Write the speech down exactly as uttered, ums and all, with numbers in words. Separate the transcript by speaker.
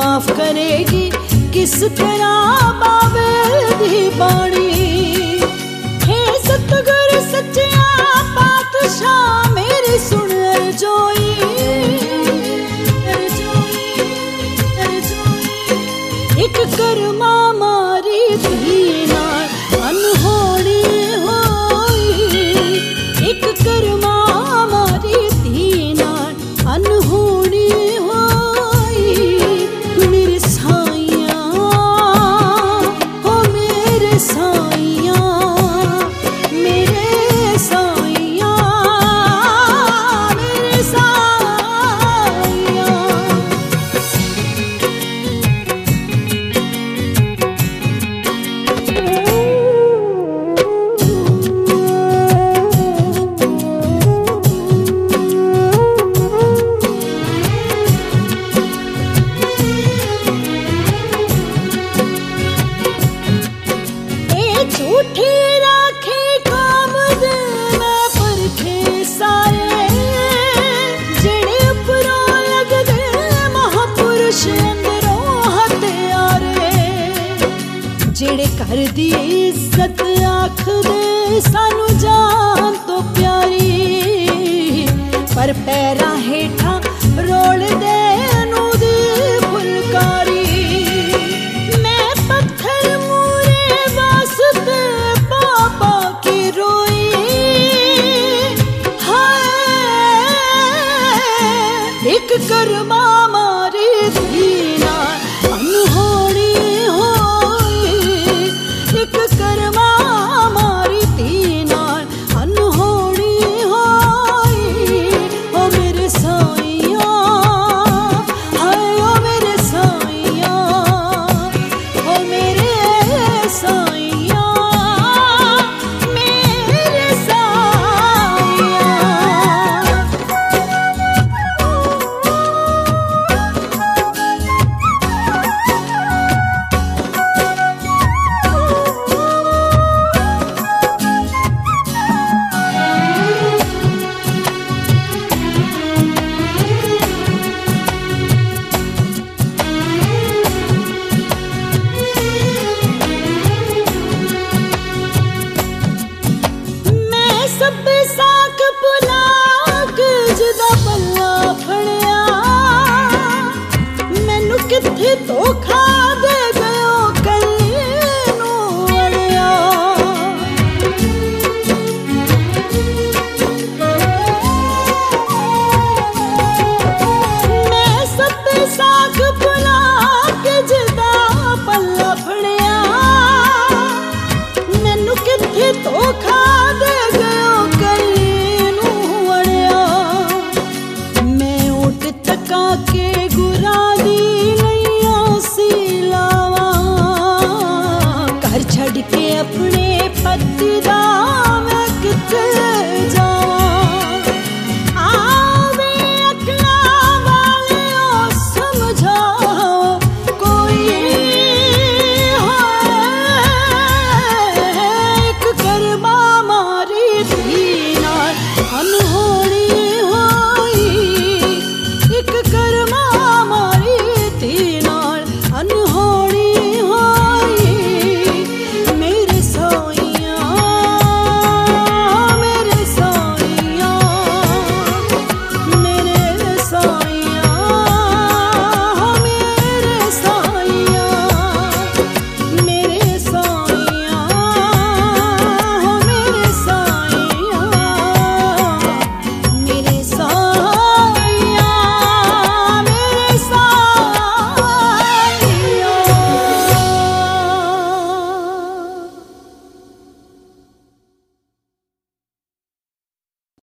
Speaker 1: माफ करेगी किस तरह बाबे दी बाणी। हे सतगुर सच्चिया पातशाह मेरी सुन जोई, एक कर्मा मारी थी नाल अनहोनी होई, एक कर्मा मारी थी नाल अनहोनी होई। मेरे साइया हो मेरे साइया, मेरे साइया मेरे साइया। झूठी राखे काम दे मैं परखे सारे, जेड़े उपरों लगदे महापुरुष अंदरों हत्यारे। जेड़े कर दी इज्जत आखदे सानू जान तो प्यारी, पर पैरां हेठां रोल दे नू दी फुलकारी। मैं पत्थर मूरे वास्ते पापा की रोई, हाय एक कर्मा मारी थी नाल अनहोनी होई, एक कर्मा मारी थी नाल अनहोनी होई। ओ मेरे साइया हाय ओ मेरे साइया, ओ मेरे साइया मेरे साइया। मैं सब साख पुलाक जिदा पल्ला फड़िया, मैनू कित्थे धोखा